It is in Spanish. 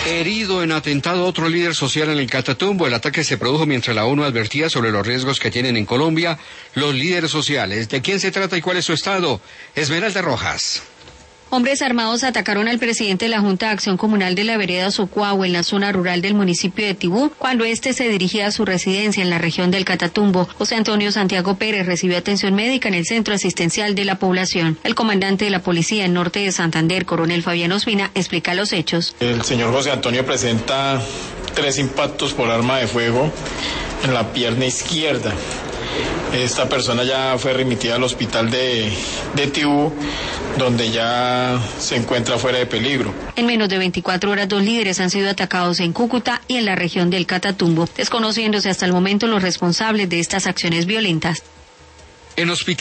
Herido en atentado otro líder social en el Catatumbo. El ataque se produjo mientras la ONU advertía sobre los riesgos que tienen en Colombia los líderes sociales. ¿De quién se trata y cuál es su estado? Esmeralda Rojas. Hombres armados atacaron al presidente de la Junta de Acción Comunal de la vereda Socuagua en la zona rural del municipio de Tibú, cuando éste se dirigía a su residencia en la región del Catatumbo. José Antonio Santiago Pérez recibió atención médica en el centro asistencial de la población. El comandante de la policía en norte de Santander, coronel Fabián Ospina, explica los hechos. El señor José Antonio presenta 3 impactos por arma de fuego en la pierna izquierda. Esta persona ya fue remitida al hospital de Tibú, donde ya se encuentra fuera de peligro. En menos de 24 horas, 2 líderes han sido atacados en Cúcuta y en la región del Catatumbo, desconociéndose hasta el momento los responsables de estas acciones violentas. En hospital